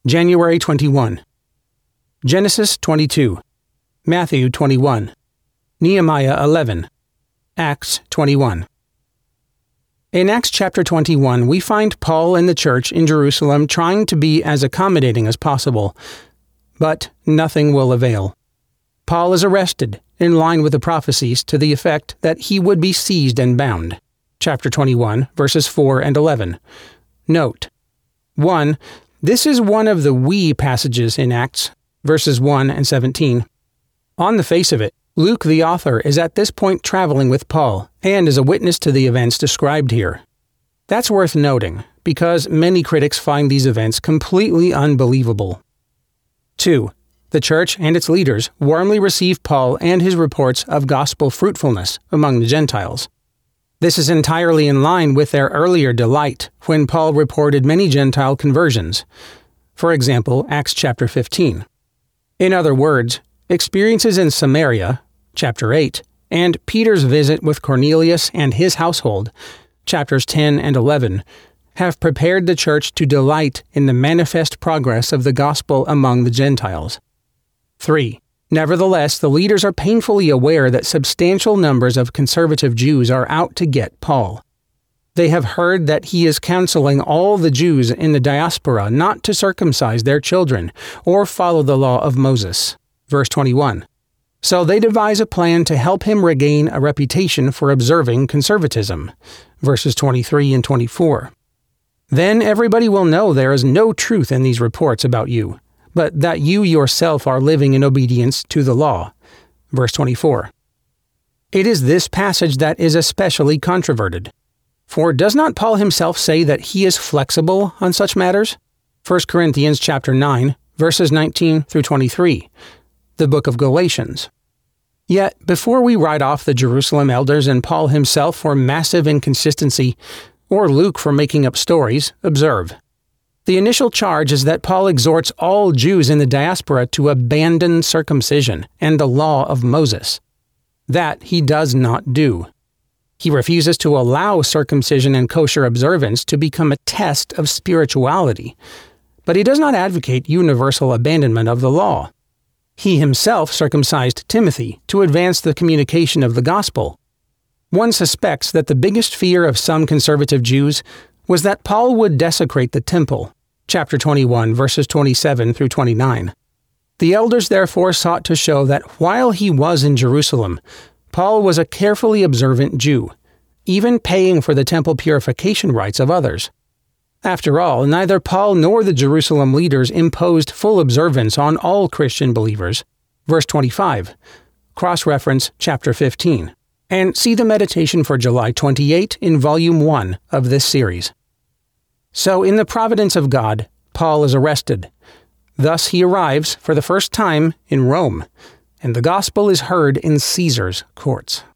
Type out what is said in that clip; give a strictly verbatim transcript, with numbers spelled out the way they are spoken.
January twenty-first. Genesis twenty-two. Matthew twenty-one. Nehemiah eleven. Acts twenty-one. In Acts chapter twenty-one, we find Paul and the church in Jerusalem trying to be as accommodating as possible, but nothing will avail. Paul is arrested, in line with the prophecies to the effect that he would be seized and bound. Chapter twenty-one, verses four and eleven. Note: one. This is one of the we passages in Acts, verses one and seventeen. On the face of it, Luke the author is at this point traveling with Paul, and is a witness to the events described here. That's worth noting, because many critics find these events completely unbelievable. two. The church and its leaders warmly receive Paul and his reports of gospel fruitfulness among the Gentiles. This is entirely in line with their earlier delight when Paul reported many Gentile conversions. For example, Acts chapter fifteen. In other words, experiences in Samaria, chapter eight, and Peter's visit with Cornelius and his household, chapters ten and eleven, have prepared the church to delight in the manifest progress of the gospel among the Gentiles. three. Nevertheless, the leaders are painfully aware that substantial numbers of conservative Jews are out to get Paul. They have heard that he is counseling all the Jews in the diaspora not to circumcise their children or follow the law of Moses. Verse twenty-one. So they devise a plan to help him regain a reputation for observing conservatism. Verses twenty-three and twenty-four. Then everybody will know there is no truth in these reports about you, but that you yourself are living in obedience to the law. Verse twenty-four. It is this passage that is especially controverted. For does not Paul himself say that he is flexible on such matters? First Corinthians chapter nine, verses nineteen through twenty-three. The book of Galatians. Yet, before we write off the Jerusalem elders and Paul himself for massive inconsistency, or Luke for making up stories, observe. The initial charge is that Paul exhorts all Jews in the diaspora to abandon circumcision and the law of Moses. That he does not do. He refuses to allow circumcision and kosher observance to become a test of spirituality, but he does not advocate universal abandonment of the law. He himself circumcised Timothy to advance the communication of the gospel. One suspects that the biggest fear of some conservative Jews was that Paul would desecrate the temple, chapter twenty-one, verses twenty-seven through twenty-nine. The elders therefore sought to show that while he was in Jerusalem, Paul was a carefully observant Jew, even paying for the temple purification rites of others. After all, neither Paul nor the Jerusalem leaders imposed full observance on all Christian believers. Verse twenty-five, cross-reference chapter fifteen, and see the meditation for July twenty-eighth in volume one of this series. So in the providence of God, Paul is arrested. Thus he arrives for the first time in Rome, and the gospel is heard in Caesar's courts.